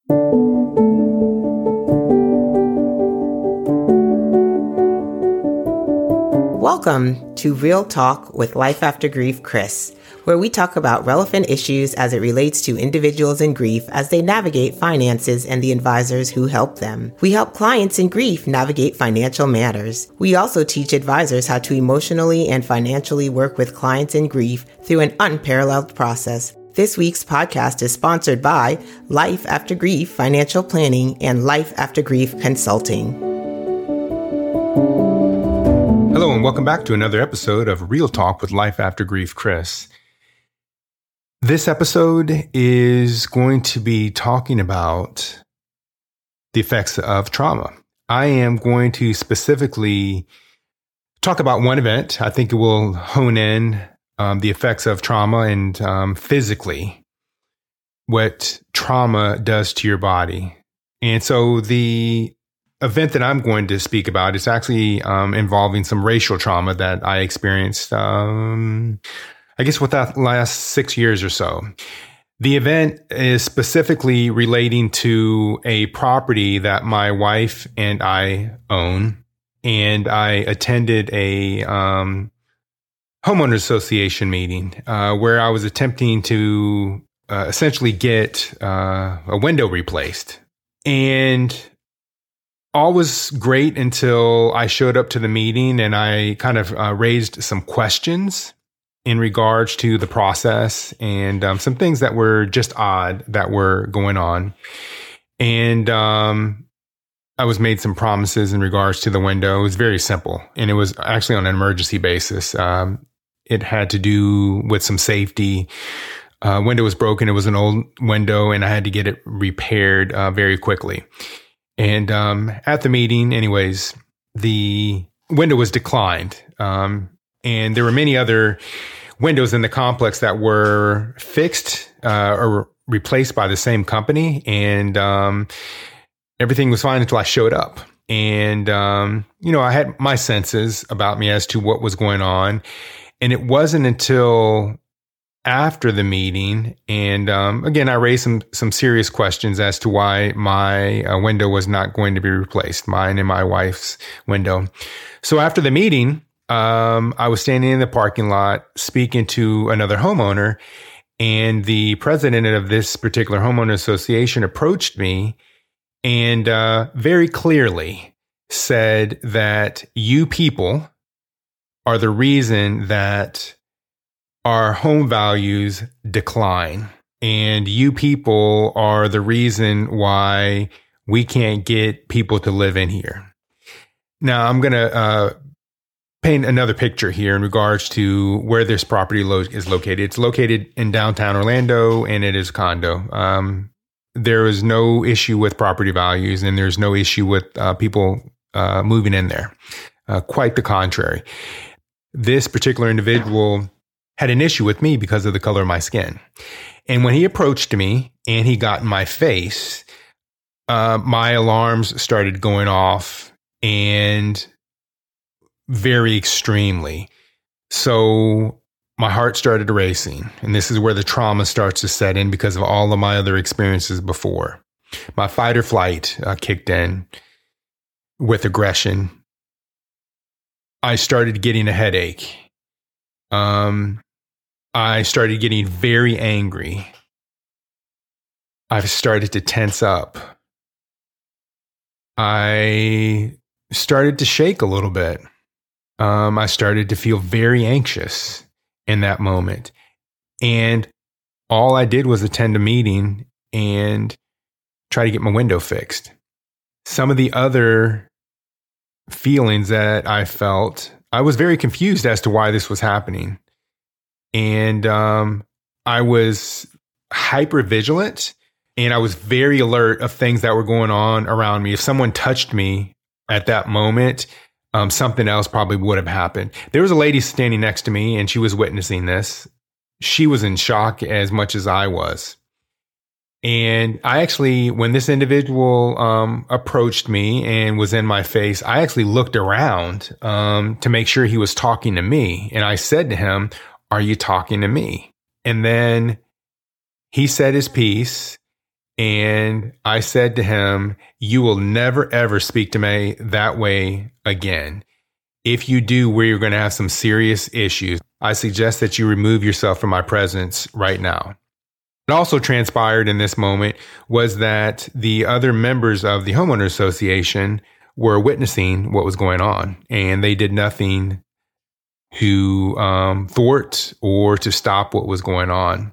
Welcome to Real Talk with Life After Grief, Chris, where we talk about relevant issues as it relates to individuals in grief as they navigate finances and the advisors who help them. We help clients in grief navigate financial matters. We also teach advisors how to emotionally and financially work with clients in grief through an unparalleled process. This week's podcast is sponsored by Life After Grief Financial Planning and Life After Grief Consulting. Hello and welcome back to another episode of Real Talk with Life After Grief, Chris. This episode is going to be talking about the effects of trauma. I am going to specifically talk about one event. I think it will hone in the effects of trauma and physically what trauma does to your body. And so the event that I'm going to speak about is actually involving some racial trauma that I experienced, I guess, within the last 6 years or so. The event is specifically relating to a property that my wife and I own, and I attended a homeowners association meeting where I was attempting to essentially get a window replaced. And all was great until I showed up to the meeting and I kind of raised some questions in regards to the process and some things that were just odd that were going on. And I was made some promises in regards to the window. It was very simple, and it was actually on an emergency basis. It had to do with some safety. Window was broken. It was an old window, and I had to get it repaired very quickly. And at the meeting, anyways, the window was declined. And there were many other windows in the complex that were fixed or replaced by the same company. And everything was fine until I showed up. And, I had my senses about me as to what was going on. And it wasn't until after the meeting, and again, I raised some serious questions as to why my window was not going to be replaced, mine and my wife's window. So after the meeting, I was standing in the parking lot speaking to another homeowner, and the president of this particular homeowner association approached me and very clearly said that you people are the reason that our home values decline, and you people are the reason why we can't get people to live in here. Now, I'm going to paint another picture here in regards to where this property is located. It's located in downtown Orlando, and it is a condo. There is no issue with property values, and there's no issue with people moving in there. Quite the contrary. This particular individual had an issue with me because of the color of my skin. And when he approached me and he got in my face, my alarms started going off, and very extremely. So my heart started racing. And this is where the trauma starts to set in because of all of my other experiences before. My fight or flight kicked in with aggression. I started getting a headache. I started getting very angry. I started to tense up. I started to shake a little bit. I started to feel very anxious in that moment. And all I did was attend a meeting and try to get my window fixed. Some of the other feelings that I felt, I was very confused as to why this was happening. And I was hyper vigilant, and I was very alert of things that were going on around me. If someone touched me at that moment, something else probably would have happened. There was a lady standing next to me, and she was witnessing this. She was in shock as much as I was. And I actually, when this individual approached me and was in my face, I actually looked around to make sure he was talking to me. And I said to him, "Are you talking to me?" And then he said his piece. And I said to him, you will never, ever speak to me that way again. If you do, we're going to have some serious issues. I suggest that you remove yourself from my presence right now. What also transpired in this moment was that the other members of the homeowner association were witnessing what was going on, and they did nothing to thwart or to stop what was going on.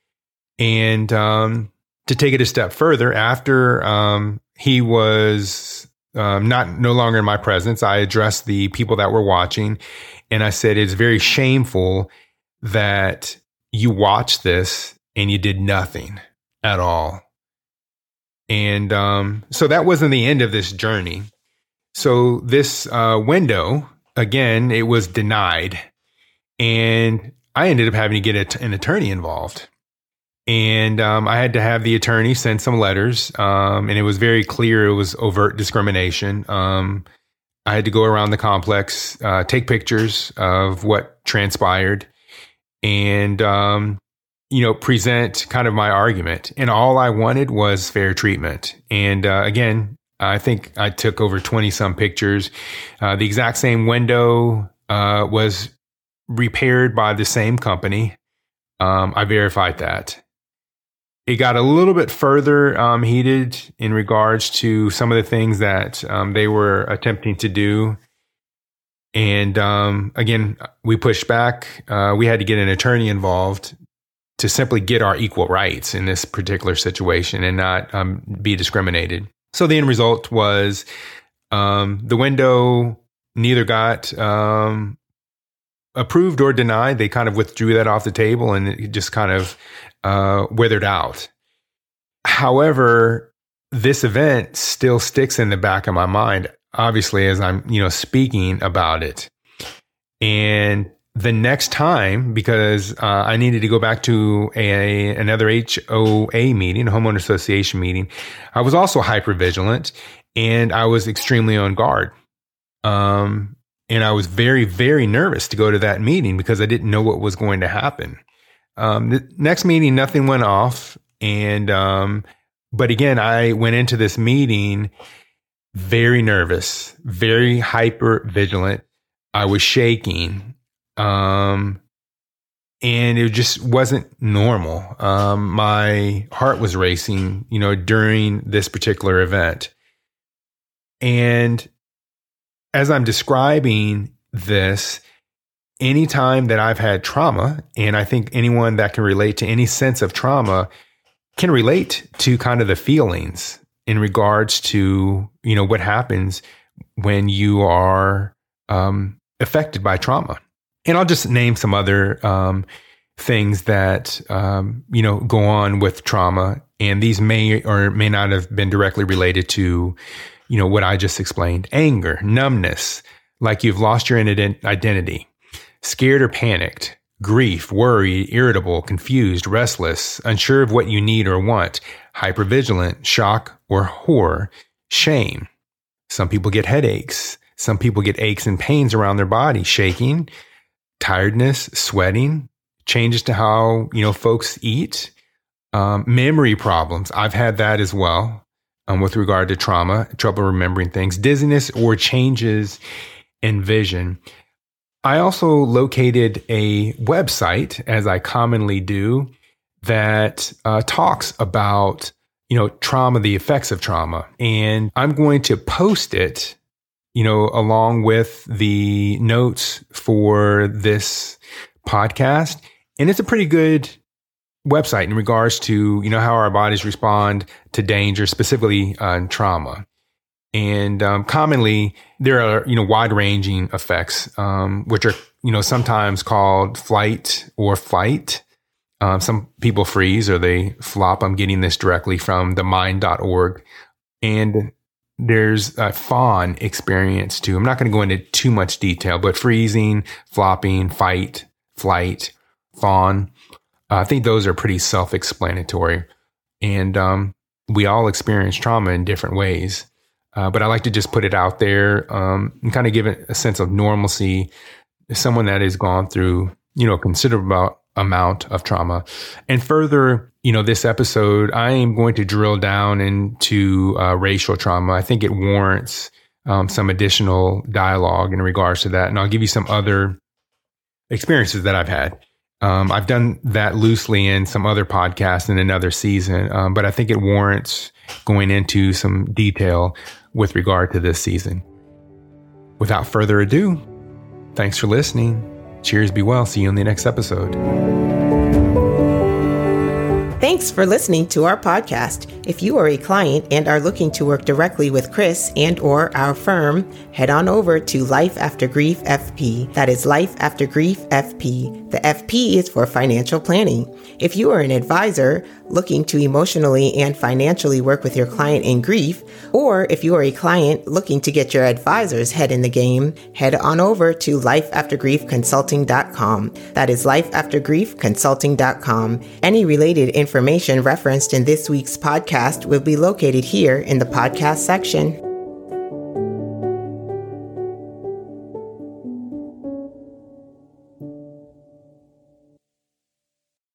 And to take it a step further, after he was no longer in my presence, I addressed the people that were watching, and I said, it's very shameful that you watched this and you did nothing at all. And so that wasn't the end of this journey. So this window, again, it was denied, and I ended up having to get an attorney involved. And I had to have the attorney send some letters, and it was very clear it was overt discrimination. I had to go around the complex, take pictures of what transpired, and present kind of my argument. And all I wanted was fair treatment. And again, I think I took over 20 some pictures. The exact same window was repaired by the same company. I verified that. It got a little bit further heated in regards to some of the things that they were attempting to do. And again, we pushed back. We had to get an attorney involved to simply get our equal rights in this particular situation and not be discriminated. So the end result was the window neither got approved or denied. They kind of withdrew that off the table, and it just kind of withered out. However, this event still sticks in the back of my mind, obviously, as I'm, speaking about it. And the next time, because I needed to go back to another HOA meeting, a homeowner association meeting, I was also hypervigilant, and I was extremely on guard. And I was very, very nervous to go to that meeting because I didn't know what was going to happen. The next meeting, nothing went off. And, but again, I went into this meeting very nervous, very hyper vigilant. I was shaking. And it just wasn't normal. My heart was racing, during this particular event. And as I'm describing this, anytime that I've had trauma, and I think anyone that can relate to any sense of trauma can relate to kind of the feelings in regards to, what happens when you are affected by trauma. And I'll just name some other things that, go on with trauma. And these may or may not have been directly related to, what I just explained. Anger, numbness, like you've lost your identity, scared or panicked, grief, worried, irritable, confused, restless, unsure of what you need or want, hypervigilant, shock or horror, shame. Some people get headaches. Some people get aches and pains around their body, shaking, tiredness, sweating, changes to how, folks eat, memory problems. I've had that as well with regard to trauma, trouble remembering things, dizziness or changes in vision. I also located a website, as I commonly do, that talks about, trauma, the effects of trauma. And I'm going to post it, along with the notes for this podcast. And it's a pretty good website in regards to, how our bodies respond to danger, specifically trauma. And commonly, there are, wide-ranging effects, which are, sometimes called flight or fight. Some people freeze or they flop. I'm getting this directly from themind.org. And there's a fawn experience too. I'm not going to go into too much detail, but freezing, flopping, fight, flight, fawn. I think those are pretty self-explanatory. And we all experience trauma in different ways. But I like to just put it out there and kind of give it a sense of normalcy. Someone that has gone through, a considerable amount of trauma. And further, this episode, I am going to drill down into racial trauma. I think it warrants some additional dialogue in regards to that. And I'll give you some other experiences that I've had. I've done that loosely in some other podcasts in another season, but I think it warrants going into some detail with regard to this season. Without further ado, thanks for listening. Cheers, be well. See you in the next episode. Thanks for listening to our podcast. If you are a client and are looking to work directly with Chris and or our firm, head on over to Life After Grief FP. That is Life After Grief FP. The FP is for financial planning. If you are an advisor looking to emotionally and financially work with your client in grief, or if you are a client looking to get your advisor's head in the game, head on over to lifeaftergriefconsulting.com. That is lifeaftergriefconsulting.com. Any related information referenced in this week's podcast will be located here in the podcast section.